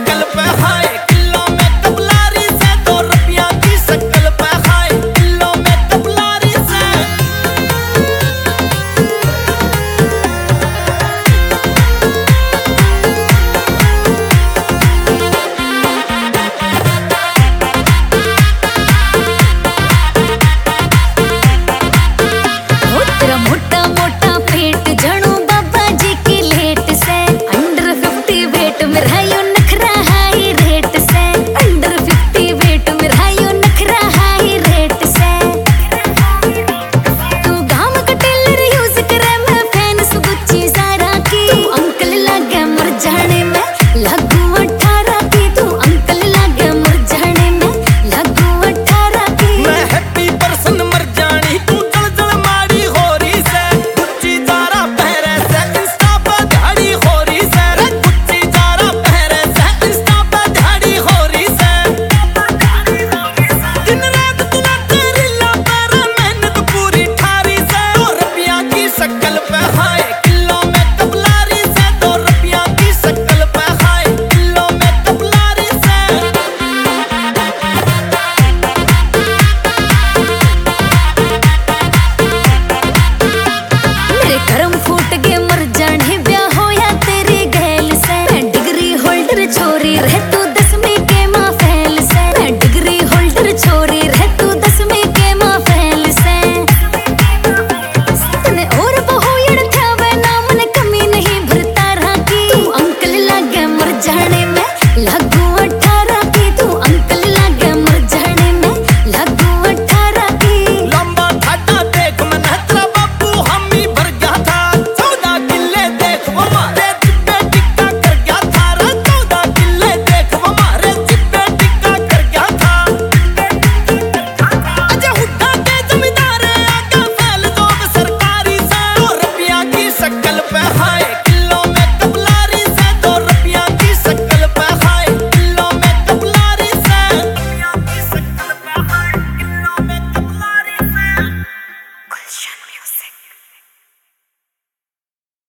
शक्ल पे हाय, किलो में तबलारी से 2 रुपया की शक्ल पे हाय, किलो में तबलारी से। मोटा मोटा पेट जणो बाबा जी की लेट से, अंडर 50 वेट में रहायो नखरा हाई रेट से, अंडर 50 वेट में रहायो नखरा हाई रेट से। तू गाम का टेलर यूज करे, मैं फैन सुबुच्ची सारा की। तू अंकल लागे मर जाने में लागू 18 की, तू अंकल लागे मर जाने में लागू 18 की। मैं हैप्पी पर्सन मर जानी, तू जल जल मारी हो रही से, गुच्ची जारा पहरे से इंस्टा पे दिहाड़ी हो रही से, गुच्ची जारा पहरे से इंस्टा पे दिहाड़ी हो रही से। दिन रात तू ना तेरी ला पर मेहनत पूरी ठारी से, 2 रुपया की शक्ल पे हाय, किलो में तबलारी से, 2 रुपया की शक्ल पे हाय, किलो में तबलारी से। मेरे कर्म फूट गए मर जाने, ब्याह होया तेरी गैल से। मैं डिग्री होल्डर छोरी रह तू 10वीं के माँ फैल से, मैं डिग्री होल्डर छोरी रह तू 10वीं के माँ फैल से। तने और बहुयड़ था वे ना मन कमी नहीं भरता रहा की, तू अंकल लागे मर जाने में